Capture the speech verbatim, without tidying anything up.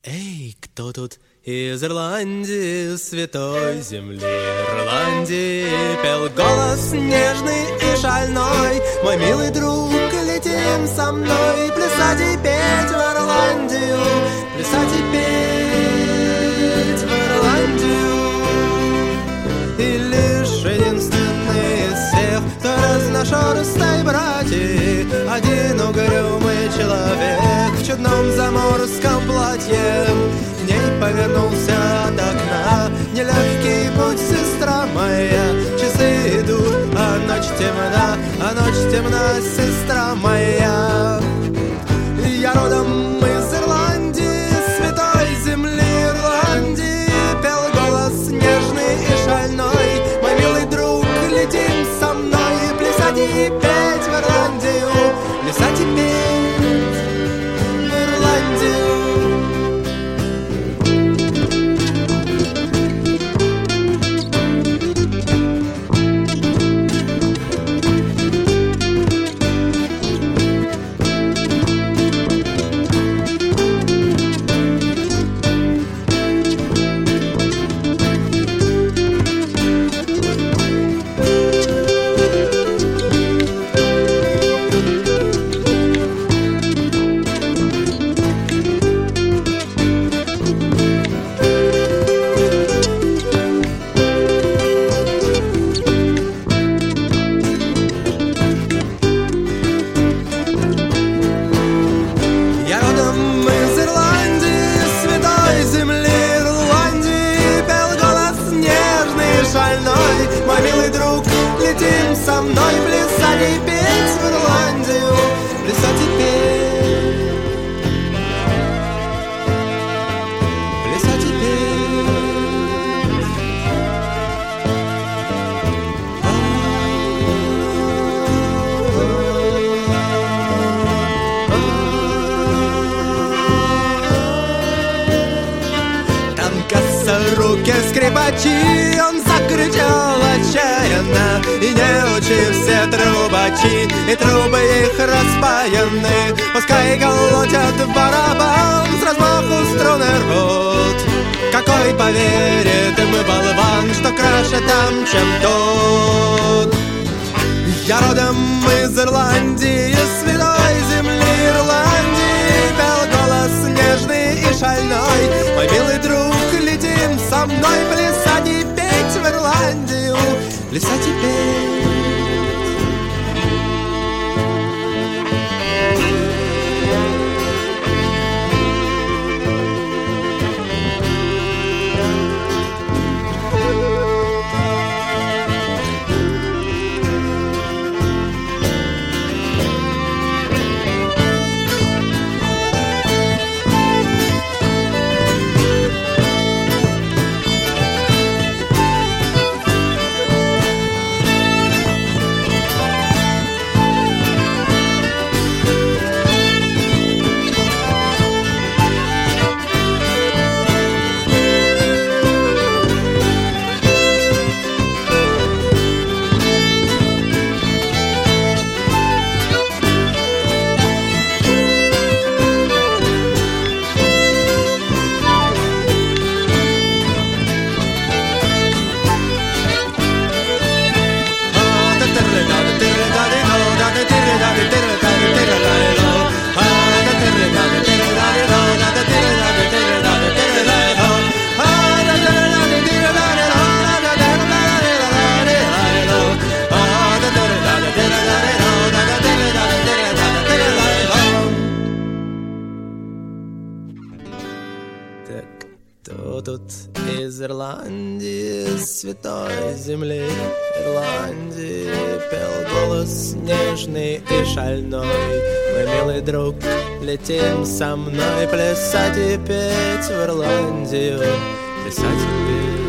Эй, кто тут из Ирландии, святой земли Ирландии? Пел голос нежный и шальной: мой милый друг, летим со мной плясать и петь в Ирландию, плясать и петь в Ирландию. И лишь единственный из всех, кто разношерстный братья, один угрюмый человек в чудном заморском платье к ней повернулся от окна. Нелегкий путь, сестра моя, часы идут, а ночь темна, а ночь темна, сестра моя. Я родом из Ирландии, святой земли Ирландии, пел голос нежный и шальной: мой милый друг, летим со мной плясать и петь в Ирландию, плясать и петь в Ирландию. Мой милый друг, летим со мной плясать и петь в Ирландию, плясать и петь, плясать и петь. Там косоруки скрипачи, он закричал отчаянно, и неучи все трубачи, и трубы их распаяны, пускай колотят в барабан с размаху струны рвут. Какой поверит им болван, что краше там, чем тут? Я родом из Ирландии, святой земли Ирландии, пел голос нежный и шальной: мой милый друг, летим со мной плясать и петь в Ирландию, плясать и петь. Кто тут из Ирландии, святой земли Ирландии, пел голос нежный и шальной: мой милый друг, летим со мной плясать и петь в Ирландию, плясать и петь.